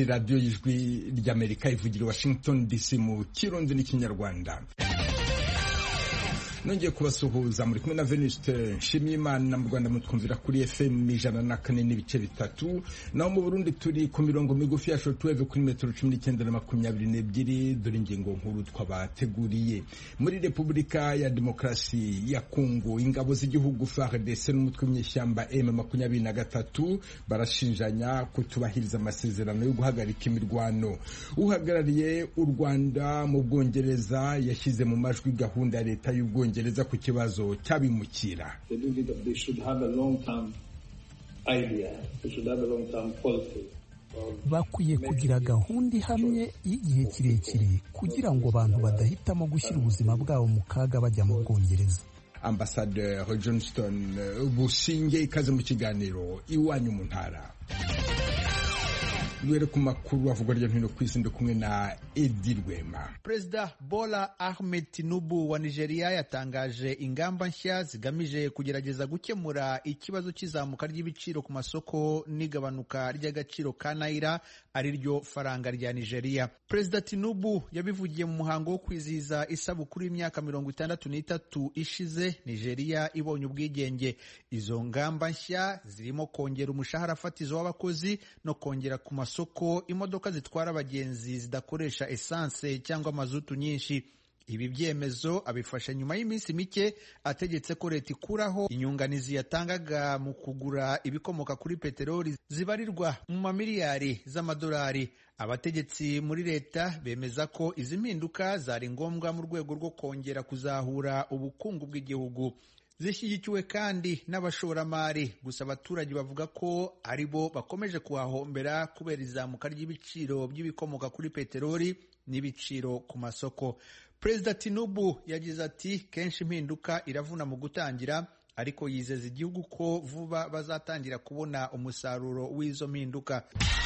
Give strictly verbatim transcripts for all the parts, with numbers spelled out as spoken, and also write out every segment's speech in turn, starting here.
radiyo y'ijwi ry'Amerika ivugira Washington D C mu Kirundi n'Ikinyarwanda. Nongeye kubasuhuza muri kumwe na Venuste Nshimiyimana. Mu Rwanda mutwumvira kuri F M ijana na kane n'ibice bitatu, naho mu Burundi turi ku mirongo migufi ya shortwave kuri metero cumi n'icyenda na makumyabiri n'ebyiri. Dore ingingo nkuru twabateguriye. Muri Repubulika ya Demokarasi ya Kongo, ingabo z'igihugu F A R D C n'umutwe w'ishyamba M makumyabiri na gatatu barashinjanya kutubahiriza amasezerano yo guhagarika imirwano. Uhagarariye u Rwanda mu Bwongereza yashyize mu majwi gahunda ya leta y'Ubwongereza gereza ku kibazo cyabimukira. Bakwiye kugira gahunda ihamye y'igihe kirekire kugira ngo abantu badahitamo gushyira ubuzima bwabo mu kaga bajya mu Bwongereza. Ambassadeur Johnston Busingye, ikaze mu kiganiro iwanyu mu ntara. Duhere ku makuru avugwa hirya no hino ku isi, ndi kumwe na Edi Rwema. Perezida Bola Ahmed Tinubu wa Nigeria yatangaje ingamba nshya zigamije kugerageza gukemura ikibazo cy'izamuka ry'ibiciro ku masoko n'igabanuka ry'agaciro ka naira, ari ryo faranga rya Nigeria. Perezida Tinubu yabivugiye mu muhango wo kwizihiza isabukuru y'imyaka mirongo itandatu n'itatu ishize Nigeria ibonye ubwigenge. Izo ngamba nshya zirimo kongera umushahara fatizo w'abakozi no kongera ku masoko imodoka zitwara abagenzi zidakoresha esanse cyangwa mazutu nyinshi. Ibi byemezo abifasha nyuma y'iminsi mike ategetse ko leta ikuraho inyunganizi yatangaga mu kugura ibikomoka kuri peteroli zibarirwa mu mamiliyari z'amadolari. Abategetsi muri leta bemeza ko izi mpinduka zari ngombwa mu rwego rwo kongera kuzahura ubukungu bw'igihugu. Zishyigikiwe kandi n'abashoramari, gusa abaturage bavuga ko ari bo bakomeje kuhahombera kubera izamuka ry'ibiciro by'ibikomoka kuri peteroli n'ibiciro ku masoko. Perezida Tinubu yagize ati kenshi impinduka iravuna mu gutangira, ariko yizeza igihugu ko vuba bazatangira kubona umusaruro w'izo mpinduka.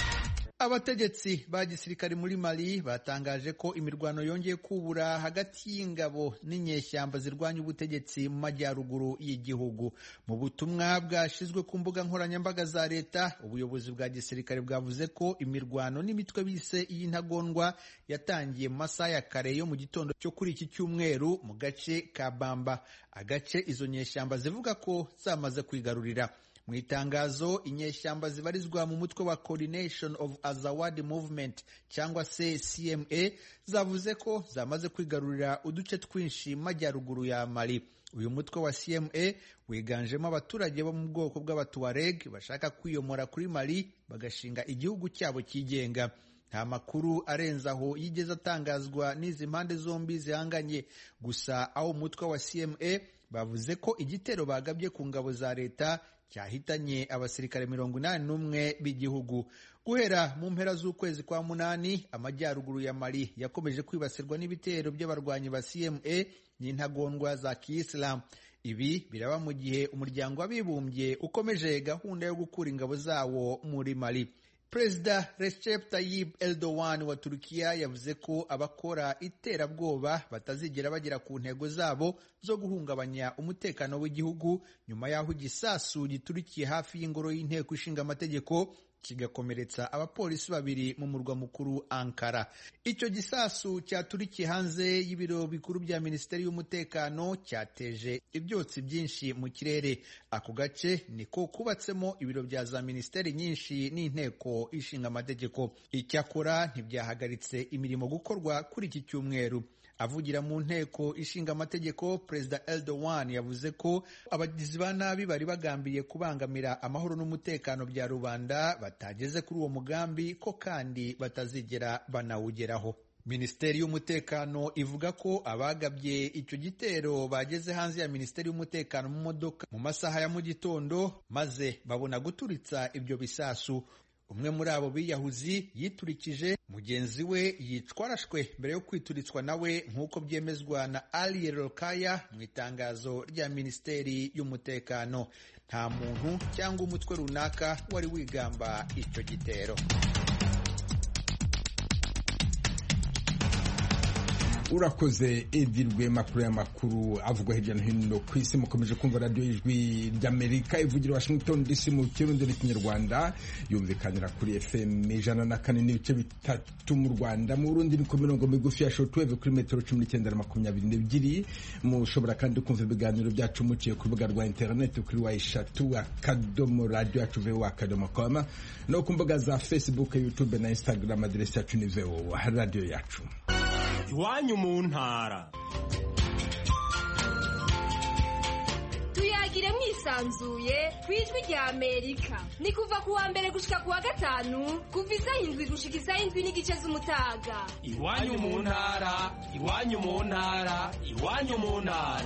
Abategetsi ba gisirikare muri Mali batangaje ko imirwano yongeye kubura hagati y'ingabo n'inyeshyamba zirwanya ubutegetsi mu majyaruguru y'igihugu. Mu butumwa bwashizwe ku mbuga nkoranyambaga za leta, ubuyobozi bwa gisirikare bwavuze ko imirwano n'imitwe bise y'intagondwa yatangiye mu masaha ya kare yo mu gitondo cyo kuri iki cyumweru mu gace ka Bamba, agace izo nyeshyamba zivuga ko zamaze kwigarurira. Mu itangazo, inyeshyamba zibarizwa mu mutwe wa Coordination of Azawad Movement cyangwa se C M A zavuze ko zamaze kwigarurira uduce twinshi majyaruguru ya Mali. Uyu mutwe wa C M A wiganjemo abaturage bo mu bwoko bw'Abatuareg bashaka kwiyomora kuri Mali bagashinga igihugu cyabo cyigenga. Nta makuru arenze aho yigeze atangazwa n'izi mpande zombi zihanganye, gusa aho umutwe wa C M A bavuze ko igitero bagabye ku ngabo za leta cyahitanye abasirikare mirongo inani n'umwe b'igihugu. Guhera mu mpera z'ukwezi kwa munani, amajyaruguru ya Mali yakomeje kwibasirwa n'ibitero by'abarwanyi ba C M A n'intagondwa za Kiyisilamu. Ibi biraba mu gihe umuryango w'abibumbye ukomeje gahunda yo gukura ingabo zawo muri Mali. Perezida Recep Tayyip Erdogan wa Turukiya yavuze ko abakora iterabwoba batazigera bagera ku ntego zabo zo guhungabanya umutekano w'igihugu, nyuma y'aho igisasu giturikiye hafi y'ingoro y'inteko ishinga amategeko kigakomeretsa abapolisi babiri mu murwa mukuru Ankara. Icyo gisasu cyaturikiye hanze y'ibiro bikuru bya Minisiteri y'Umutekano cyateje ibyotsi byinshi mu kirere. Ako gace niko kubatsemo ibiro bya za minisiteri nyinshi n'inteko ishinga amategeko. Icyakora ntibyahagaritse imirimo gukorwa kuri iki cyumweru. Avugira mu nteko ishinga amategeko, Perezida Erdogan yavuze ko abagizi ba nabi bari bagambiriye kubangamira amahoro n'umutekano bya rubanda batageze kuri uwo mugambi, ko kandi batazigera banawugeraho. Minisiteri y'Umutekano ivuga ko abagabye icyo gitero bageze hanze ya Minisiteri y'Umutekano mu modoka mu masaha ya mu gitondo, maze babona guturitsa ibyo bisasu. Umwe muri abo biyahuzi yiturikije, mugenzi we yicwa arashwe mbere yo kwituritswa nawe, nk'uko byemezwa na Ali Rolkaya mu itangazo rya Minisiteri y'Umutekano. Nta muntu cyangwa umutwe runaka wari wigamba icyo gitero. urakoze edirwe makuru y'amakuru avugwa hirya no hino ku isi. Mukomeje kumva radio y'ijwi ry'Amerika ivugira Washington D C mu kirundi n'ikinyarwanda, yumvikanira kuri F M ijana na kane n'ibice bitatu mu Rwanda. Mu Burundi ni ku mirongo migufi ya shortwave kuri metero cumi n'icyenda na makumyabiri n'ebyiri. Mushobora kandi kumva ibiganiro byacu muciye ku rubuga rwa internet kuri wa eshatu akadomo radio yacu voa akadomo com, no ku mbuga za Facebook, YouTube na Instagram. Aderesi yacu ni voa radio yacu. Iwanyu mu ntara. Tuyagire mwisanzuye kwijwi rya Amerika. Ni kuva kuwa mbere gushika kuwa gatanu, kuva isaha indwi gushika isaha indwi n'igice z'umutaga. Iwanyu mu ntara, iwanyu mu ntara, iwanyu mu ntara.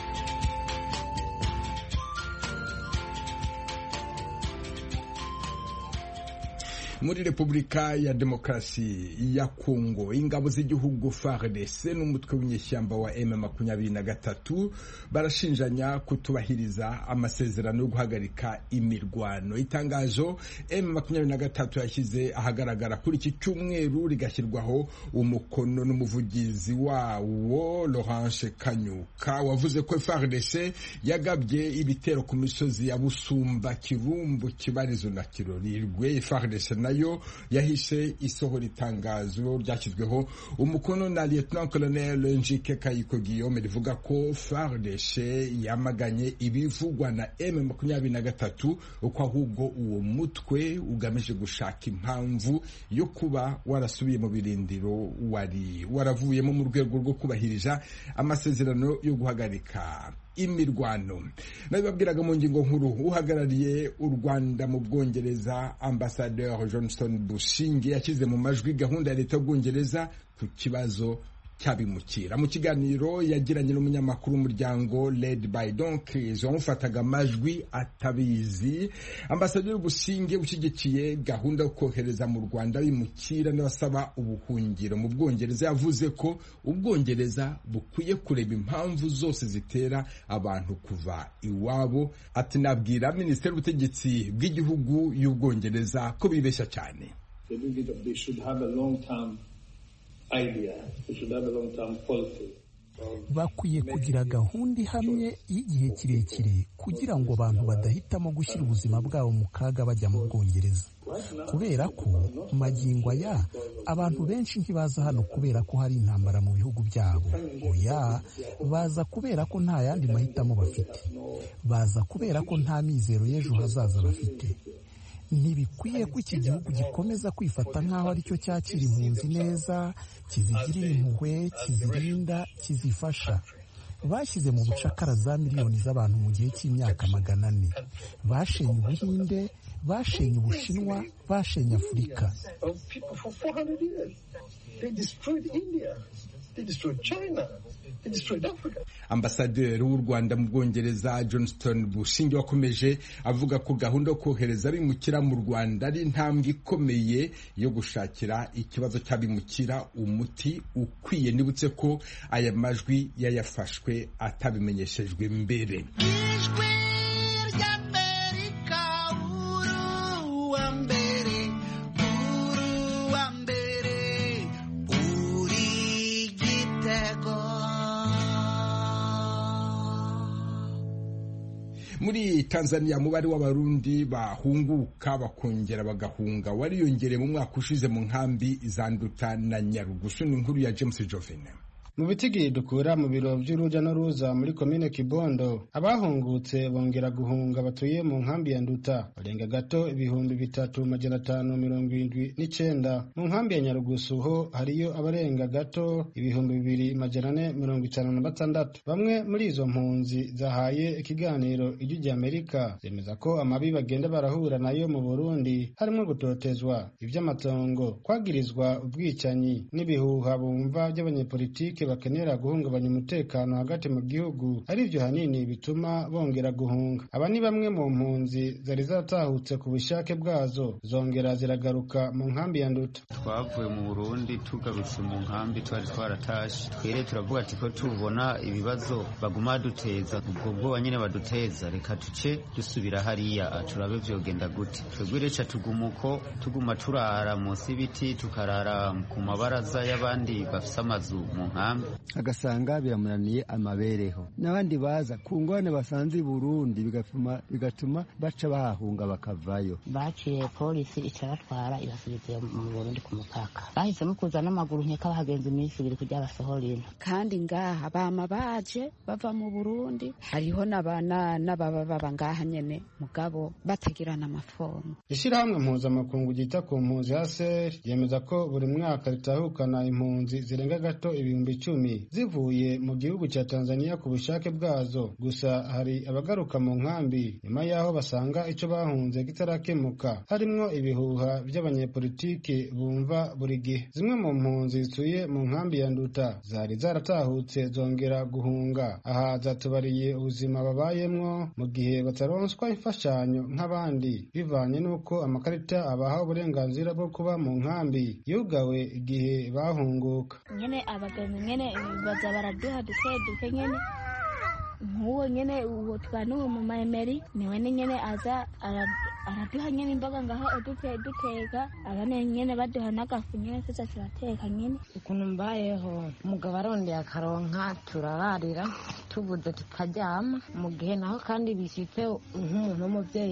Muri Repubulika ya Demokarasi ya Kongo, ingabo z'igihugu F A R D C n'umutwe w'inyeshyamba wa M makumyabiri na gatatu barashinjanya kutubahiriza amasezerano yo guhagarika imirwano. Itangazo M makumyabiri na gatatu yashyize ahagaragara kuri iki cyumweru rigashyirwaho umukono n'umuvugizi wawo Laurence Kanyuka, wavuze ko F A R D C yagabye ibitero ku misozi ya Busumba, Kirumbu, Kibarizo na Kirorirwe. F A R D C nayo yahishe isohora itangazo ryashyizweho umukono na Lieutenant Colonel Njike Kayiko Guillaume rivuga ko F A R D C yamaganye ibivugwa na M makumyabiri na gatatu, uko ahubwo uwo mutwe ugamije gushaka impamvu yo kuba warasubiye mu birindiro wari waravuyemo mu rwego rwo kubahiriza amasezerano yo guhagarika imirwano. Nabibabwiraga mu ngingo nkuru, uhagarariye u Rwanda mu Bwongereza Ambassadeur Johnston Busingye yashyize mu majwi gahunda ya leta y'Ubwongereza ku kibazo cyabimukira. Mu kiganiro yagiranye n'umunyamakuru w'umuryango Led by Donkeys wamufataga amajwi atabizi, Ambassadeur Busingye ushyigikiye gahunda yo kohereza mu Rwanda bimukira n'abasaba ubuhungiro mu Bwongereza yavuze ko Ubwongereza bukwiye kureba impamvu zose zitera abantu kuva iwabo. Ati nabwira Minisiteri y'Ubutegetsi bw'igihugu y'Ubwongereza ko bibeshya cyane. Bakwiye kugira gahunda ihamye y'igihe kirekire kugira ngo abantu badahitamo gushyira ubuzima bwabo mu kaga bajya mu Bwongereza, kubera ko magingo aya abantu benshi ntibaza hano kubera ko hari intambara mu bihugu byabo. Oya, baza kubera ko nta yandi mahitamo bafite, baza kubera ko nta mizero y'ejo hazaza bafite. Ntibikwiye ko iki gihugu gikomeza kwifata nk'aho ari cyo cyakira impunzi neza, kizigirira impuhwe, kizirinda, kizifasha. Bashyize mu bucakara za miliyoni z'abantu mu gihe cy'imyaka magana ane. Bashenye Ubuhinde, bashenye Ubushinwa, bashenye Afurika. Ambasaderi w'u Rwanda mu Bwongereza Johnston Busingye wakomeje avuga ko gahunda yo kohereza abimukira mu Rwanda ari intambwe ikomeye yo gushakira ikibazo cy'abimukira umuti ukwiye. Nibutse ko aya majwi yayafashwe atabimenyeshejwe mbere. Muri Tanzania umubare w'abarundi bahunguka bakongera bagahunga wariyongereye mu mwaka ushize mu nkambi za Nduta na Nyarugusu. Ni inkuru ya James Jovene. Mu bitigiri dukura mu biro by'uruja n'uruza muri komine Kibondo, abahungutse bongera guhunga batuye mu nkambi ya Nduta barenga gato ibihumbi bitatu majana atanu mirongo irindwi n'icenda. Mu nkambi ya Nyarugusu ho hariyo abarenga gato ibihumbi bibiri majana ane mirongo itanu na batandatu. Bamwe muri izo mpunzi zahaye ikiganiro Ijwi ry'Amerika zemeza ko amabi bagenda barahura nayo mu Burundi harimo gutotezwa, iby'amatongo, kwagirizwa ubwicanyi n'ibihuha bumva by'abanyepolitike bakenera guhungabanya umutekano hagati mu gihugu, ari byo hanini bituma bongera guhunga. Aba ni bamwe mu mpunzi zari zatahutse ku bushake bwazo zongera ziragaruka mu nkambi ya Nduta. Twavuye mu Burundi tugarutse mu nkambi twari twaratashe, twere turavuga ati ko tubona ibibazo baguma duteza, ubwo bwo nyine baduteza, reka tuce dusubira hariya turabe vyogenda gute. Twebwe reca tugumuko tuguma turara munsi y'ibiti, tukarara ku mabaraza y'abandi bafise amazu mu nkambi amafaranga agasanga biramunaniye amabereho. N'abandi baza ku ngwane basanze i Burundi bigatuma bigatuma baca bahahunga bakavayo. Baciye polisi icabatwara ibasubiza mu Burundi ku mupaka. Bahisemo kuza n'amaguru nkeka bahagenza iminsi ibiri kugira basohorina. Kandi ngaha bama baje bava mu Burundi hariho n'abana n'ababa baba ngaha nyene mugabo bategirana amafomu. Ishirahamwe mpuzamakungu ryita ku mpunzi H C R yemeza ko buri mwaka ritahukana impunzi zirenga gato ibihumbi icumi zivuye mu gihugu cya Tanzania ku bushake bwazo. Gusa hari abagaruka mu nkambi nyuma yaho basanga ico bahunze kitarakemuka, harimwo ibihuha by'abanyepolitiki bumva buri gihe. Zimwe mu mpunzi zituye mu nkambi ya Nduta zari zaratahutse zongera guhunga. Aha zatubariye ubuzima babayemwo mu gihe bataronswa imfashanyo nk'abandi bivanye n'uko amakarita abaha uburenganzira bwo kuba mu nkambi yugawe igihe bahunguka. Nyene abagenzi nyene baza baraduha duke duke nyene nk'uwo nyene uwo twanuwe mu maemeri niwe nyene aza araduha nyene imboga ngaho uduke duteka abane nyene baduha n'agafu nyene tuza turateka nyene. Ukuntu mbayeho umugabo arondeye akaronka turararira tubuze tukaryama mu gihe naho kandi bishitse nk'umuntu w'umuvyeyi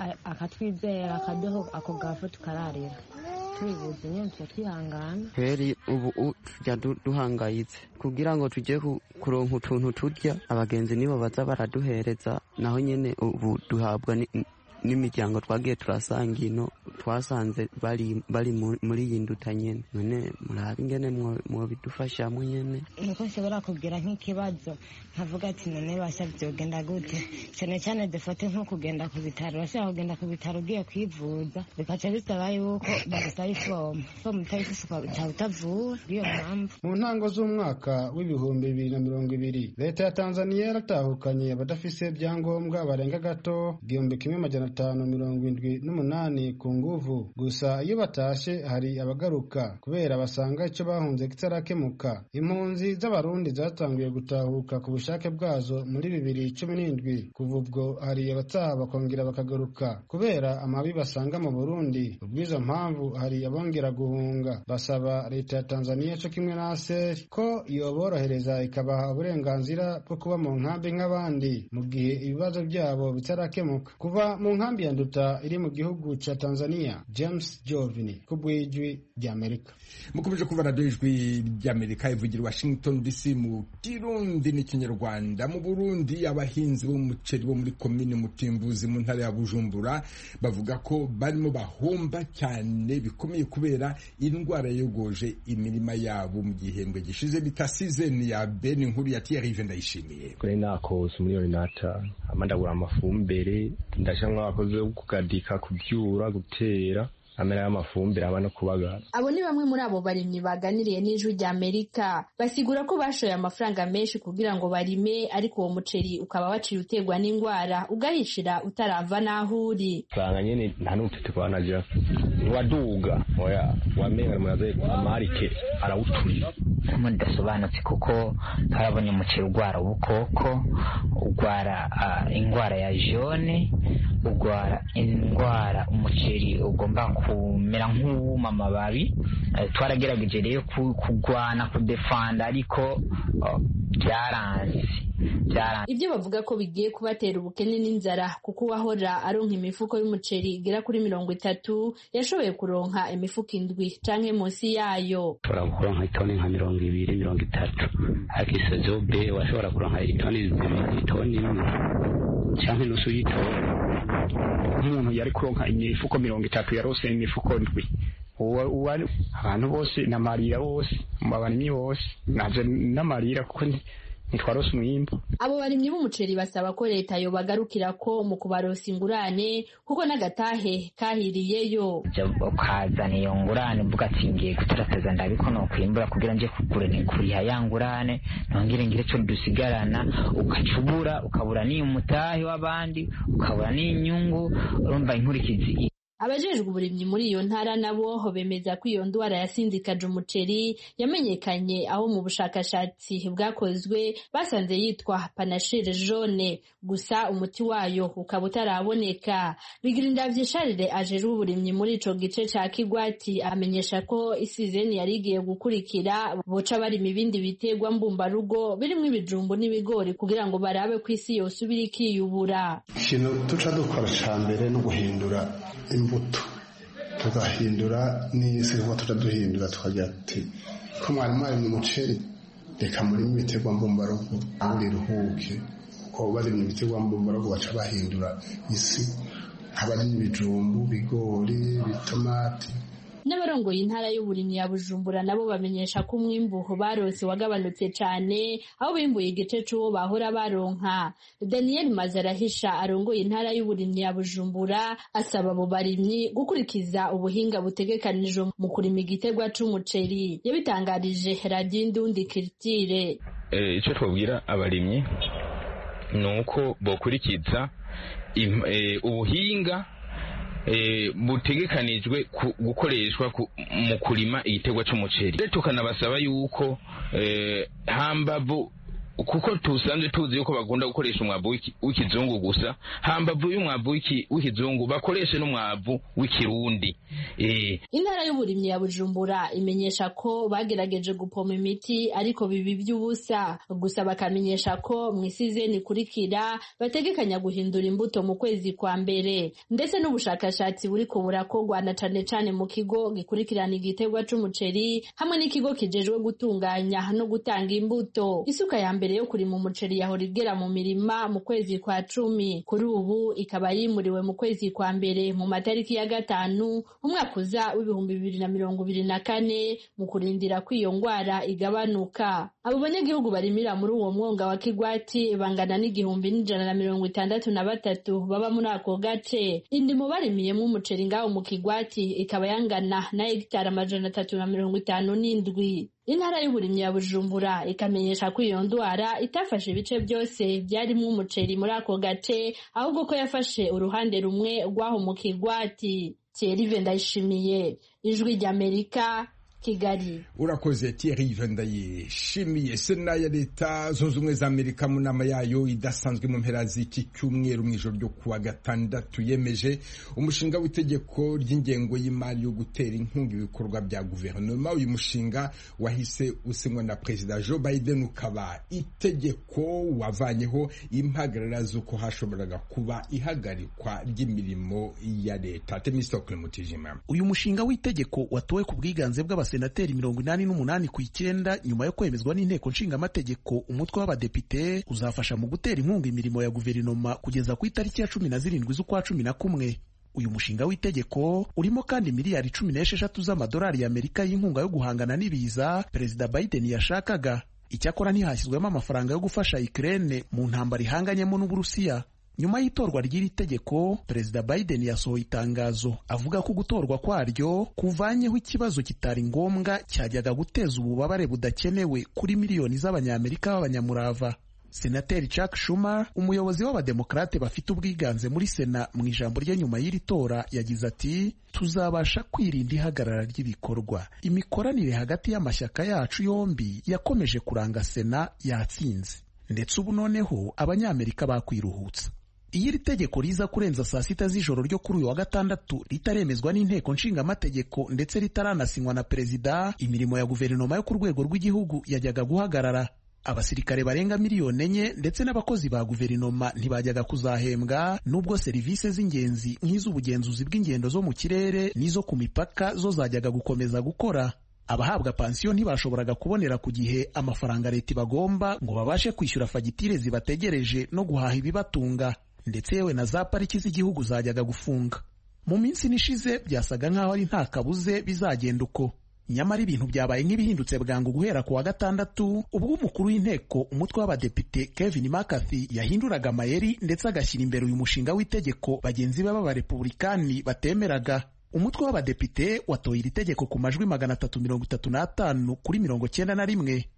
akatwizera akaduha ako gafu tukararira tubibuze nyene twihangana. Kweri ubu tujya duhangayitse kugira ngo tujye kuronka utuntu turya, abagenzi nibo baza baraduhereza, naho nyene ubu duhabwa n'imiryango twagiye turasanga ino twasanze bari bari muri iyi Nduta nyene. None murabe ingene mwo bidufashamo nyene. Niko nshobora kugira nk'ikibazo nkavuga ati none basha vyogenda gute, cyane cyane dufate nko kugenda ku bitaro. Bashaka kugenda ku bitaro ugiye kwivuza bikaca bisaba yuko bagusaba ifomu ifomu utayifise utavura. Iyo mpamvu mu ntango z'umwaka w'ibihumbi bibiri na mirongo ibiri leta ya Tanzania yaratahukanye abadafise ibyangombwa barenga gato igihumbi kimwe majana atanu mirongo indwi n'umunani ku nguvu. Gusa iyo batashe hari abagaruka kubera basanga ico bahunze kitarakemuka. Impunzi z'abarundi zatangiye gutahuka ku bushake bwazo muri bibiri cumi n'indwi. Kuva ubwo hari abataha bakongera bakagaruka kubera amabi basanga mu Burundi. Ubwizo mpamvu hari abongera guhunga. Basaba leta ya Tanzania co kimwe na H C R ko yoborohereza ikabaha uburenganzira bwo kuba mu nkambi nk'abandi mu gihe ibibazo byabo bitarakemuka. Kuva mu nkambi ya Nduta iri mu gihugu ca Tanzania, James Jovini kubwijwi ry'Amerika. Mukomeje kuva radio ijwi ry'Amerika ivugira Washington D C mu Kirundi n'ikinyarwanda. Mu Burundi abahinzi b'umuceri bo muri komine Mutimbuzi mu ntara ya Bujumbura bavuga ko barimo bahomba cyane bikomeye kubera indwara yogoje imirima yabo mu gihembwe gishize bita season ya Ben Nkuru ya Thierry Vendayishimiye. Kuri nako miliyoni nata amandagura amafumbere ndashamwa akoze kugadika kubyura gutera amera y'amafumbire abana kubagara. Abo ni bamwe muri abo barimyi baganiriye n'ijwi ry'Amerika basigura ko bashoye amafaranga menshi kugira ngo barime, ariko uwo muceri ukaba waciye utegwa n'indwara ugahishira utarava naho uri. Franga nyene nta n'utete kwanaje waduga oya wamenga muraze amarike arawutuye mu ndasobanutse kuko tarabonye umuceri ugwara ubukoko, ugwara uh, ingwara ya jaune, ugwara indwara umuceri ugomba kumera nk'uwuma amababi. Uh, twaragerageje rero kugwana kudefanda ariko byaranze uh, ibyo bavuga ko bigiye kubatera ubukene n'inzara kuko uwahora aronka imifuko y'umuceri igera kuri mirongo itatu yashoboye kuronka imifuko indwi canke munsi yayo. Turakora nka itoni nka mirongo ibiri mirongo itatu ariko isezo be washobora kuronka itoni zibiri itoni canke nusu y'itoni. Umuntu yari kuronka imifuko mirongo itatu yarose imifuko ndwi. Uwa abantu bose namarira bose mbabanyi bose naje namarira kuko nitwarose umwimbo. Abo barimyi b'umuceri basaba ko leta yo bagarukira ko mu kubarosa ingurane kuko n'agatahe kahiriyeyo. Ukazana iyo ngurane mvuga ati ngiye gutarataza ndabiko no kwimbura kugira nje kugura ni kuriha ya ngurane nongere ngire cyo dusigarana ukacubura ukabura ni umutahe w'abandi ukabura ni inyungu urumva inkurikizi abajejwe uburimyi muri iyo ntara nabo bemeza ko iyo ndwara yasindikaje umuceri yamenyekanye aho mu bushakashatsi bwakozwe basanze yitwa panachire jaune gusa umuti wayo ukaba utaraboneka. Bigirindavye Charles ajejwe uburimyi muri ico gice ca Kigwati amenyesha ko isizeni yari igiye gukurikira boca barima ibindi biterwa mbumbarugo birimwo ibijumbu n'ibigori kugira ngo barabe ko isi yosubira ikiyubura. Ikintu tuca dukora ca mbere no guhindura imbuto, tugahindura n'isi nkuko tuca duhindura tukagira ati ko mwari mwarimye umuceri reka murimo ibiterwa mbumbarugo buri ruhuke, kuko barimye ibiterwa mbumbarugo baca bahindura isi nk'abarimye ibijumbu, bigori, bitomati. N'abarongoye intara y'uburimyi ya Bujumbura nabo bamenyesha ko umwimbu barose wagabanutse cane aho bimbuye igice c'uwo bahora baronka. Daniel Mazarahisha arongoye intara y'uburimyi ya Bujumbura asaba abo barimyi gukurikiza ubuhinga butegekanijwe mu kurima igiterwa c'umuceri. Yabitangarije Radio Indundi Culture. Eh ico twabwira abarimyi nuko bokurikiza e, ubuhinga E, butegekanijwe gukoreshwa mu kurima igiterwa c'umuceri. Tukanabasaba yuko e, hambavu kuko tusanzwe tuzi yuko bagunda gukoresha umwavu w'ikizungu gusa, hambavu y'umwavu w'ikizungu bakoreshe n'umwavu w'ikirundi. Eh intara y'uburimyi ya Bujumbura imenyesha ko bagerageje gupoma imiti ariko bibi by'ubusa, gusa bakamenyesha ko mu isizeni kurikira bategekanya guhindura imbuto mu kwezi kwa mbere. Ndetse n'ubushakashatsi buri ko burakogwa na cane cane mu kigo gikurikirana igiterwa c'umuceri hamwe n'ikigo kijejwe gutunganya no gutanga imbuto. Isuka ya mbere yo kurima umuceri yahora igera mu mirima mu kwezi kwa cumi, kuri ubu ikaba yimuriwe mu kwezi kwa mbere mu matariki ya gatanu umwaka uza w'ibihumbi bibiri na mirongo ibiri na kane mu kurindira ko iyo ngwara igabanuka. Abo banyagihugu barimira muri uwo mwonga wa Kigwati bangana n'igihumbi n'ijana na mirongo itandatu na batatu baba muri ako gace. Indimo barimiyemo umuceri ngaho mu Kigwati ikaba yangana na hegitari amajana atatu na mirongo itanu n'indwi. Intara y'uburimyi ya Bujumbura ikamenyesha ko iyo ndwara itafashe ibice byose byarimwo umuceri muri ako gace ahubwo ko yafashe uruhande rumwe rwaho mu Kigwati. Thierry Ndayishimiye, Ijwi ry'Amerika, Kigali. Urakoze Thierry Ndayishimiye. Sena ya Leta Zunze Ubumwe za Amerika mu nama yayo idasanzwe mu mpera z'iki cyumweru mu ijoro ryo kuwa gatandatu yemeje umushinga w'itegeko ry'ingengo y'imari yo gutera inkunga ibikorwa bya guverinoma. Uyu mushinga wahise usinywa na Perezida Joe Biden, ukaba itegeko wavanyeho impagarara z'uko hashoboraga kuba ihagarikwa ry'imirimo ya leta. Temistokle Mutijima. Uyu mushinga w'itegeko watowe ku bwiganze bw'aba senateri mirongo inani n'umunani ku icyenda nyuma yo kwemezwa n'inteko nshingamategeko. Umutwe w'abadepite uzafasha mu gutera inkunga imirimo ya guverinoma kugeza ku itariki ya cumi na zirindwi z'ukwa cumi na kumwe. Uyu mushinga w'itegeko urimo kandi miliyari cumi n'esheshatu z'amadolari y'Amerika y'inkunga yo guhangana n'ibiza Perezida Biden yashakaga. Icyakora ntihashyizwemo amafaranga yo gufasha Ukraine mu ntambara ihanganyemo n'Uburusiya. Nyuma y'itorwa ry'iri tegeko, Perezida Biden yasohoye itangazo avuga ko gutorwa kwaryo kuvanyeho ikibazo kitari ngombwa cyajyaga guteza ububabare budakenewe kuri miliyoni z'abanyamerika b'abanyamurava. Senateri Chuck Schumer, umuyobozi w'abademokrate bafite ubwiganze muri Sena, mu ijambo rye nyuma y'iri tora yagize ati, tuzabasha kwirinda ihagarara ry'ibikorwa. Imikoranire hagati y'amashyaka yacu yombi yakomeje kuranga Sena yatsinze, ndetse ubu noneho abanyamerika bakwiruhutsa. Iyo iri tegeko riza kurenza saa sita z'ijoro ryo kuri uyu wa gatandatu ritaremezwa n'inteko nshingamategeko ndetse ritaranasinywa na perezida, imirimo ya guverinoma yo ku rwego rw'igihugu yajyaga guhagarara. Abasirikare barenga miliyoni enye ndetse n'abakozi ba guverinoma ntibajyaga kuzahembwa, nubwo serivisi z'ingenzi nk'iz'ubugenzuzi bw'ingendo zo mu kirere n'izo ku mipaka zo zajyaga gukomeza gukora. Abahabwa pansiyo ntibashoboraga kubonera ku gihe amafaranga leta bagomba ngo babashe kwishyura fagitire zibategereje no guhaha ibibatunga, ndetse yewe na za pariki z'igihugu zajyaga gufunga. Mu minsi nishize byasaga nk'aho ari nta kabuze bizagenda uko. Nyamara ibintu byabaye nk'ibihindutse bwangu guhera ku wa gatandatu, ubwo umukuru w'inteko umutwe w'abadepite Kevin McCarthy yahinduraga amayeri ndetse agashyira imbere uyu mushinga w'itegeko bagenzi be b'abarepublikani batemeraga. Umutwe w'abadepite watoye iri tegeko ku majwi magana atatu mirongo itatu n'atanu kuri mirongo cyenda na rimwe.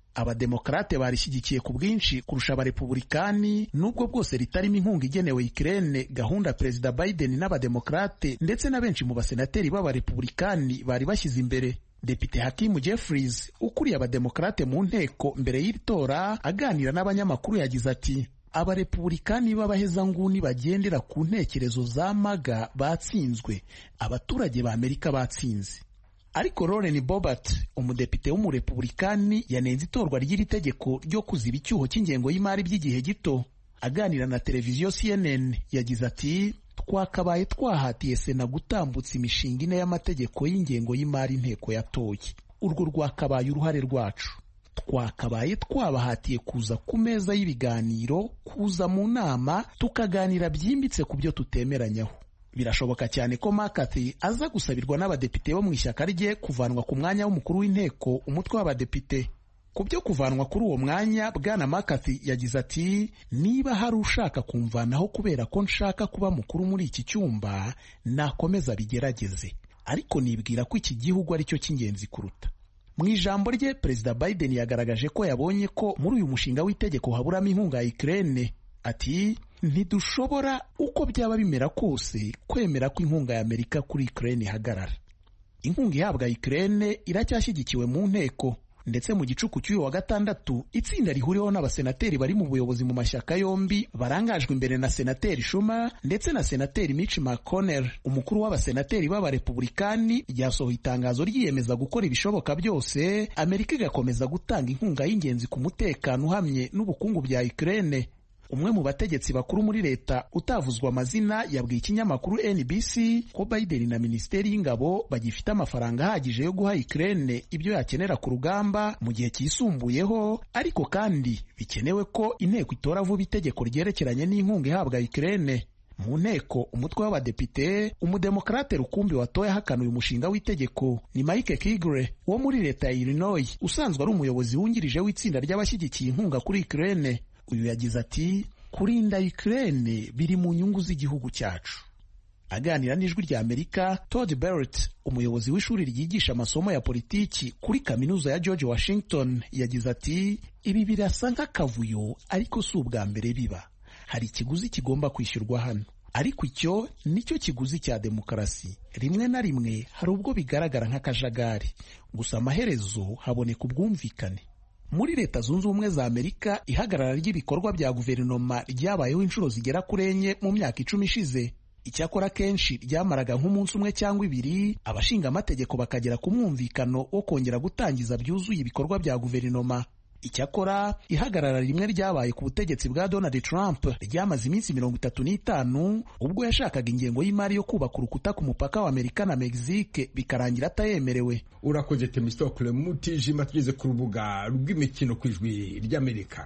Abademokarate barishyigikiye ku bwinshi kurusha abarepubulikani, nubwo bwose ritarimo inkunga igenewe Ukraine, gahunda Perezida Biden n'abademokarate ndetse na benshi mu basenateri b'abarepubulikani bari bashyize imbere. Depite Hakeem Jeffries ukuriye abademokarate mu nteko mbere y'iri tora, aganira n'abanyamakuru yagize ati: abarepubulikani b'abahezanguni bagendera ku ntekerezo za maga batsinzwe, abaturage ba Amerika batsinze. Ariko Lauren Boebert, umudepite w'umurepubulikani, yanenze itorwa ry'iri tegeko ryo kuziba icyuho cy'ingengo y'imari by'igihe gito. Aganira na televiziyo C N N yagize ati: twakabaye twahatiye Sena gutambutsa imishinga ine y'amategeko y'ingengo y'imari inteko yatoye. Urwo rwakabaye uruhare rwacu. Twakabaye twabahatiye kuza ku meza y'ibiganiro, kuza mu nama, tukaganira byimbitse ku byo tutemeranyaho. Birashoboka cyane ko McCarthy aza gusabirwa n'abadepite bo mu ishyaka rye kuvanwa ku mwanya w'umukuru w'inteko umutwe w'abadepite. Ku byo kuvanwa kuri uwo mwanya, Bwana McCarthy yagize ati: niba hari ushaka kumvanaho kubera ko nshaka kuba mukuru muri iki cyumba, nakomeza bigerageze, ariko nibwira ko iki gihugu ari cyo cy'ingenzi kuruta. Mu ijambo rye, Perezida Biden yagaragaje ko yabonye ko muri uyu mushinga w'itegeko haburamo inkunga ya Ukraine. Ati: ntidushobora uko byaba bimera kose kwemera ko inkunga ya Amerika kuri Ukraine ihagarara. Inkunga ihabwa Ukraine iracyashyigikiwe mu nteko, ndetse mu gicuku cy'uyu wa gatandatu itsinda rihuriweho n'abasenateri bari mu buyobozi mu mashyaka yombi barangajwe imbere na Senateri Schumer ndetse na Senateri Mitch McConnell, umukuru w'abasenateri b'abarepubulikani, ryasohoye itangazo ryiyemeza gukora ibishoboka byose Amerika igakomeza gutanga inkunga y'ingenzi ku mutekano uhamye n'ubukungu bya Ukraine. Umwe mu bategetsi bakuru muri leta utavuzwa amazina yabwiye ikinyamakuru N B C ko Biden na Minisiteri y'Ingabo bagifite amafaranga ahagije yo guha Ukraine ibyo yakenera ku rugamba mu gihe cyisumbuyeho, ariko kandi bikenewe ko inteko itora vuba itegeko ryerekeranye n'inkunga ihabwa Ukraine. Mu nteko umutwe w'abadepite, umudemokrate rukumbi watoye ahakana uyu mushinga w'itegeko ni Mike Kigre wo muri leta ya Illinois, usanzwe ari umuyobozi wungirije w'itsinda ry'abashyigikiye inkunga kuri Ukraine. Uyu yagize ati: kurinda Ukraine biri mu nyungu z'igihugu cyacu. Aganira n'ijwi rya Amerika, Todd Barrett, umuyobozi w'ishuri ryigisha amasomo ya politiki kuri kaminuza ya George Washington, yagize ati: ibi birasa nk'akavuyo, ariko si ubwa mbere biba. Hari ikiguzi kigomba kwishyurwa hano, ariko icyo nicyo kiguzi cya demokarasi. Rimwe na rimwe hari ubwo bigaragara nk'akajagari, gusa amaherezo haboneka ubwumvikane. Muri Leta Zunze Ubumwe za Amerika, ihagarara ry'ibikorwa bya guverinoma ryabayeho inshuro zigera kuri enye mu myaka icumi ishize. Icyakora kenshi ryamaraga nk'umunsi umwe cyangwa ibiri, abashinga amategeko bakagera ku mwumvikano wo kongera gutangiza byuzuye ibikorwa bya guverinoma. Icyakora ihagarara rimwe ryabaye ku butegetsi bwa Donald Trump ryamaze iminsi mirongo itatu n'itanu, ubwo yashakaga ingengo y'imari yo kubaka urukuta ku mupaka wa Amerika na Mexique bikarangira atayemerewe. Urakoze Temistokle Mutijima, tugeze ku rubuga rw'imikino ku ijwi ry'Amerika.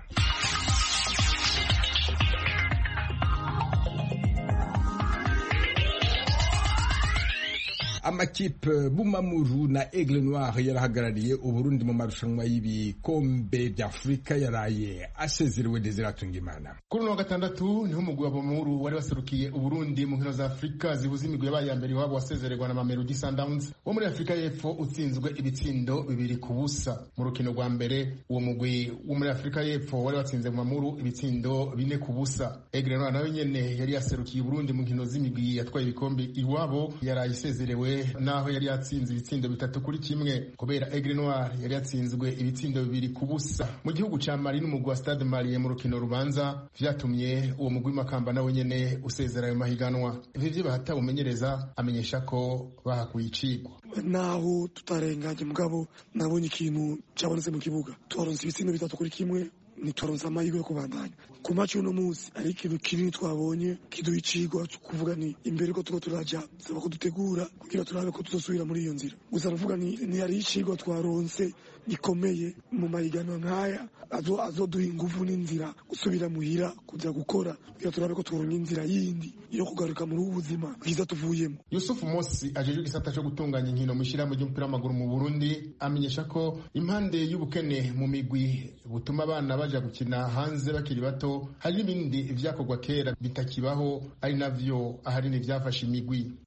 Amakipe Bumamuru na Aigle Noir yarahagarariye Uburundi mu marushanwa y'ibikombe bya Afurika yaraye asezerewe Desiratunga Imana. Kuri no gatandatu niho umugwi wa Bumamuru wari waserukiye Uburundi mu nkino za Afurika zibuza imigwi yabaye ya mbere wabo wasezererwa na Mamelodi Sundowns wo muri Afurika y'Epfo utsinzwe ibitsindo bibiri ku busa. Mu rukino rwa mbere uwo mugwi wo muri Afurika y'Epfo wari watsinze Bumamuru ibitsindo bine ku busa. Aigle Noir nawe nyene yari yaserukiye Uburundi mu nkino z'imigwi yatwaye ibikombe iwabo yaraye isezerewe naho yari yatsinze ibitsindo bitatu kuri kimwe, kubera Aigle Noir yari yatsinzwe ibitsindo bibiri ku busa. Mu gihugu ca Mali n'umugwi wa Stade Malien mu rukino rubanza vyatumye uwo mugwi Makamba nawe nyene usezera ayo mahiganwa. Ivyo bahata umenyereza amenyesha ko bahakuye icigwa. Naho tutarenganye mugabo nabonye ikintu cyabonetse mu kibuga, twaronse ibitsindo bitatu kuri kimwe, ntitwaronse amahirwe yo kubandanya ku maci uno munsi. Ari ikintu kinini twabonye kiduha icigwa cyo kuvuga ni imbere ko tuba turaja saba ko dutegura kugira turabe ko tuzosubira muri iyo nzira. Gusa navuga ni ni ari icigwa twaronse gikomeye mu mahiganwa nkaya, azo azoduha ingufu n'inzira gusubira muhira kuja gukora kugira turabe ko turonka inzira yindi yo kugaruka muri ubuzima bwiza tuvuyemo. Yusuf Mosi ajeje igisata cyo gutunganya inkino mu shirahamwe ry'umupira w'amaguru mu Burundi amenyesha ko impande y'ubukene mu migwi butuma abana baja gukina hanze bakiri bato, hari n'ibindi vyakorwa kera bitakibaho, ari navyo ahanini vyafashe imigwi.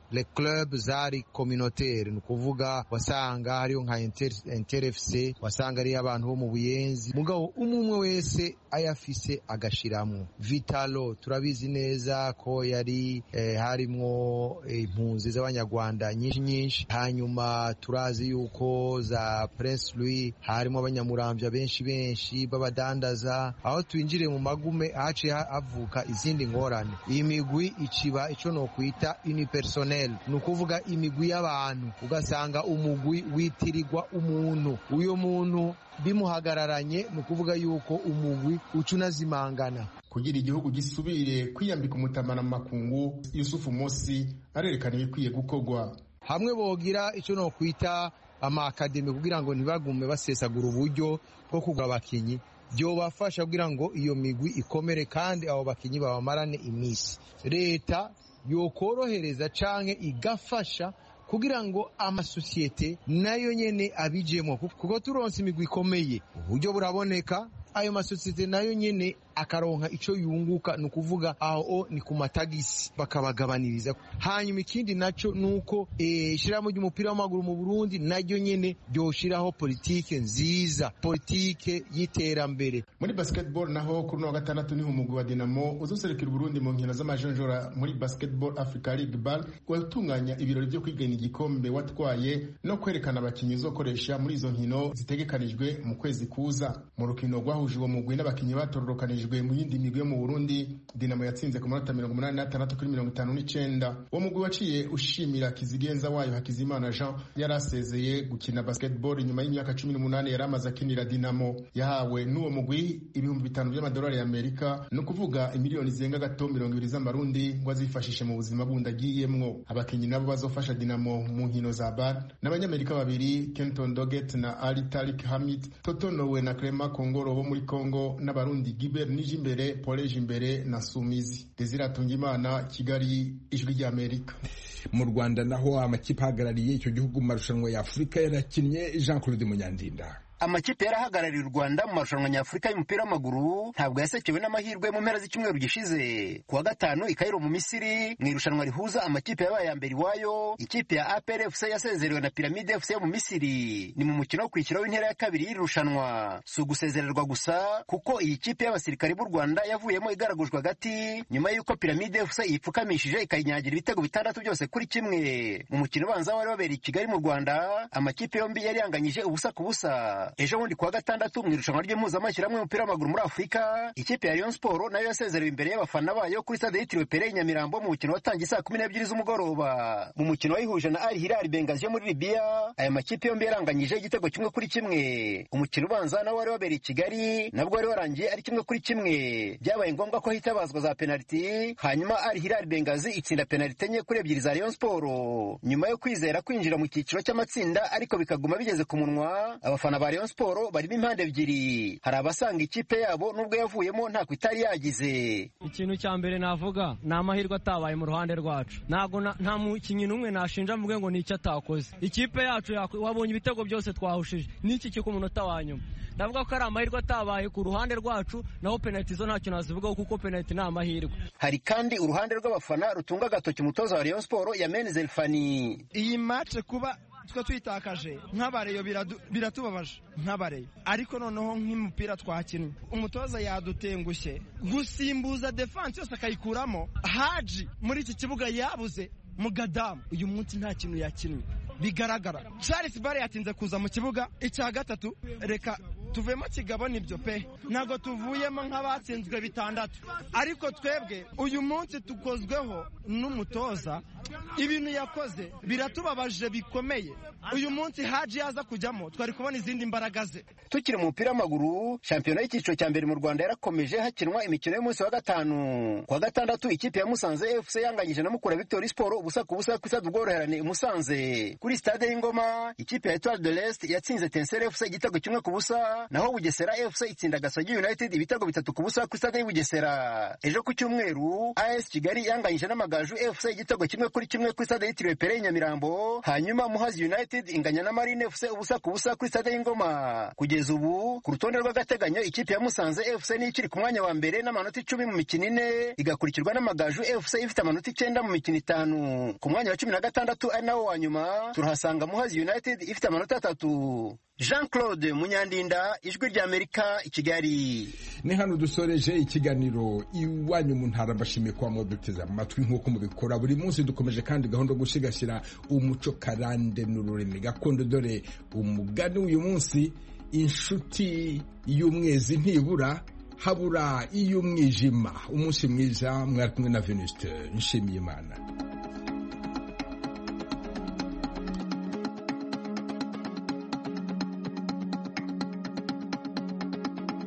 le club zari communautaire, ni ukuvuga wasanga hariyo nka Inter, Inter F C, wasanga ari abantu bo mu Buyenzi, mugabo umwe wese ayafise agashiramwo. Vitalo turabizi neza ko yari eh, harimwo impunzi eh, z'abanyarwanda nyinshi nyinshi. Hanyuma turazi yuko za Prince Louis harimo abanyamuramvya benshi benshi babadandaza. Aho twinjire mu magume haciye havuka izindi ngorane. Iyi migwi iciba ico no kwita unipersonnel, ni ukuvuga imigwi y'abantu, ugasanga umugwi witirirwa umuntu, uyo muntu bimuhagararanye, ni ukuvuga yuko umugwi ucunazimangana. Kugira igihugu gisubire kwiyambika umutamana mu makungu, Yusufu Mosi arerekana ibikwiye gukorwa. Hamwe bogira ico no kwita amakademi kugira ngo ntibagume basesagura uburyo bwo kugura abakinyi, byobafasha kugira ngo iyo migwi ikomere kandi abo bakinyi babamarane imisi. Leta yokorohereza canke igafasha kugira ngo amasosiyete nayo nyene abijemo, kuko turonse imigwi ikomeye uburyo buraboneka, ayo masosiyete nayo nyene akaronka ico yunguka, ni ukuvuga aho ni ku matagisi bakabagabaniriza. Hanyuma ikindi naco nuko ishirahamwe ry'umupira w'amaguru mu Burundi naryo nyene ryoshiraho politike nziza, politike y'iterambere. Muri basketball naho kuri no gatandatu niho umugwi wa Dinamo uzoserekera Burundi mu nkino z'amajonjora muri Basketball Africa League Ball, watunganya ibirori byo kwigana igikombe watwaye no kwerekana abakinyi uzokoresha muri izo nkino zitegekanijwe mu kwezi kuza. Mu rukino rwahuje uwo mugwi n'abakinyi batororokanijwe mu yindi migwi yo mu Burundi, Dinamo yatsinze ku manota mirongo umunani n'atandatu kuri mirongo itanu n'icenda. Uwo mugwi waciye ushimira kizigenza wayo Hakizimana Jean yarasezeye gukina basketball nyuma y'imyaka cumi n'umunani yari amaze akinira Dinamo. Yahawe n'uwo mugwi ibihumbi bitanu by'amadolari y'Amerika, no kuvuga imiliyoni zirenga gato mirongo ibiri z'amarundi ngo azifashishe mu buzima bundi agiyemwo. Abakinyi nabo bazofasha Dinamo mu nkino za B A D n'abanyamerika babiri, Kenton Doggett na Ali Talik Hamid, Totonowe na Clement Kongoro bo muri Kongo, n'abarundi Giber Nijimbere, Poleje imbere na Sumizi. Desire Atungimana, Kigali, Ijwi ry'Amerika. Mu Rwanda naho amakipe ahagarariye icyo gihugu mu marushanwa ya Afurika yarakinnye. Jean Claude Munyandinda. Amakipe yarahagarariye u Rwanda mu marushanwa nyafurika y'umupira w'amaguru ntabwo yasekewe n'amahirwe mu mpera z'icyumweru gishize. Kuwa gatanu i Kairo mu Misiri, mu irushanwa rihuza amakipe yabaye ya mbere iwayo, ikipe ya A P R F C yasezerewe na Pyramide F C yo mu Misiri. Ni mu mukino wo kwishyiraho intera ya kabiri y'irushanwa. Si ugusezererwa gusa, kuko iyi kipe y'abasirikare b'u Rwanda yavuyemo igaragujwe hagati nyuma y'uko Pyramide F C yipfukamishije ikayinyagira ibitego bitandatu byose kuri kimwe. Mu mukino ubanza wari wabereye i Kigali mu Rwanda, amakipe yombi yari yanganyije ubusa ku busa. Ejo bundi kuwa gatandatu mu irushanwa ry'impuzamashyirahamwe y'umupira w'amaguru muri Afurika, ikipe ya Rayon Sport nayo yasezerewe imbere y'abafana bayo kuri stade yitiriwe Pele Nyamirambo mu mukino watangiye saa kumi n'ebyiri z'umugoroba. Mu mukino wayihuje na Al Hilal Benghazi yo muri Libya, aya makipe yombi yaranganyije igitego kimwe kuri kimwe. Umukino ubanza nawo wari wabereye i Kigali, nabwo wari warangiye ari kimwe kuri kimwe. Byabaye ngombwa ko hitabazwa za penalty, hanyuma Al Hilal Benghazi itsinda penalty enye kuri ebyiri za Rayon Sport. Nyuma yo kwizera kwinjira mu cyiciro cy'amatsinda ariko bikaguma bigeze ku munwa, abafana ba Rayon Sport barimo impande ebyiri. Hari abasanga ikipe yabo nubwo yavuyemo nta kwitari yagize. Ikintu cya mbere navuga ni amahirwe atabaye mu ruhande rwacu. Ntago nta mukinnyi n'umwe nashinja mvuge ngo ni icyo atakoze. Ikipe yacu wabonye ibitego byose twahushije, n'iki cyo ku munota wa nyuma. Ndavuga ko ari amahirwe atabaye ku ruhande rwacu, naho penalty zo ntacyo nazivugaho kuko penalty ni amahirwe. Hari kandi uruhande rw'abafana rutunga agatoki umutoza wa Rayon Sport Yameni Zelfani. Iyi match kuba twa twitakaje nk'abareyo biratubabaje nk'abareyo, ariko noneho nk'umupira twakinnye umutoza yadutengushye gusimbuza defense yose akayikuramo. Haji muri iki kibuga yabuze Mugadamu, uyu munsi nta kintu yakinnye bigaragara. Charles Bare yatinze kuza mu kibuga. Icya gatatu, reka tuvemo kigabo nibyo pe, ntago tuvuyemo nk'abatsinzwe bitandatu, ariko twebwe uyu munsi tukozweho n'umutoza. Ibintu yakoze biratubabaje bikomeye. Uyu munsi Haji yaza kujyamo twari kubona izindi mbaraga ze. Tukiri mu mupira w'amaguru, shampiyona y'icyiciro cya mbere mu Rwanda yarakomeje hakinwa imikino y'umunsi wa gatanu. Kuwa gatandatu ikipe ya Musanze F C yanganyije na Mukura Victory Sport ubusa ku busa ku stade Ubworoherane i Musanze. Kuri stade y'Ingoma, ikipe ya Etoile de l'Est yatsinze Tensere F C igitego kimwe ku busa, naho Bugesera F C itsinda Gasogi United ibitego bitatu ku busa kuri stade y'Ubugesera. Ejo ku cyumweru A S Kigali yanganyije n'Amagaju F C igitego kimwe kuri kimwe kuri stade yitiriwe Pere Nyamirambo, hanyuma Muhazi United inganya na Marine F C ubusa ku busa kuri stade y'Ingoma. Kugeza ubu ku rutonde rw'agateganyo ikipe ya Musanze F C ni ikiri ku mwanya wa mbere n'amanota icumi mu mikino ine, igakurikirwa n'Amagaju F C ifite amanota icyenda mu mikino itanu. Ku mwanya wa cumi na gatandatu ari nawo wa nyuma turahasanga Muhazi United ifite amanota atatu. Jean Claude Munyandinda, Ijwi ry'Amerika, i Kigali. Ni hano dusoreje ikiganiro Iwanyu mu Ntara. Mbashimiye kuba muduteze amatwi nk'uko mubikora buri munsi. Dukomeje kandi gahunda yo gusigasira umuco karande n'ururimi gakondo. Dore umugani uyu munsi: inshuti y'umwezi ntibura, habura iy'umwijima. Umunsi mwiza, mwari kumwe na Venuste Nshimiyimana.